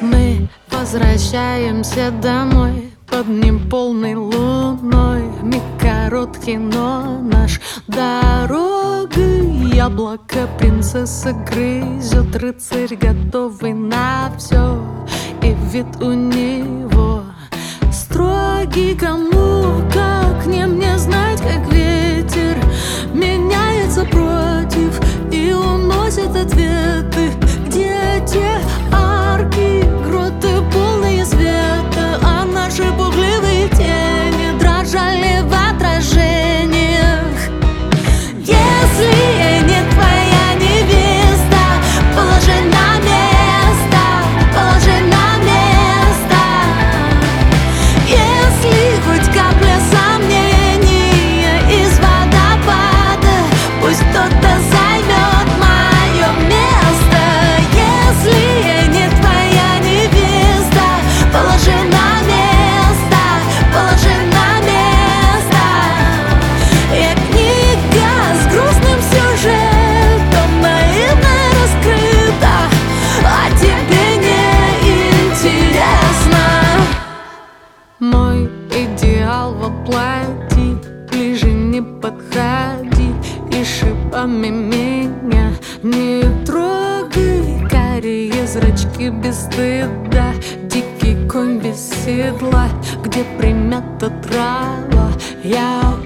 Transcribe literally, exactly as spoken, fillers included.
Мы возвращаемся домой под неполной луной. Миг короткий, но наш дорогой. Яблоко принцесса грызет, рыцарь готовый на все. И вид у него строгий, кому как не мне знать, как ветер меняется против и уносит ответы. Где те арки, гроты полные света, а наши пугливые тени дрожали в отражениях. Если я не твоя невеста, положи на место, положи на место. Если хоть капля сомнения из водопада, пусть кто-то займет мое место. Если я не твоя невеста, положи на место, положи на место. Я книга с грустным сюжетом, наивно раскрыта, а тебе не интересно. Мой идеал воплоти, ближе не подходи и шипами меня не трогай. Карие зрачки без стыда, дикий конь без седла, где примята трава. Я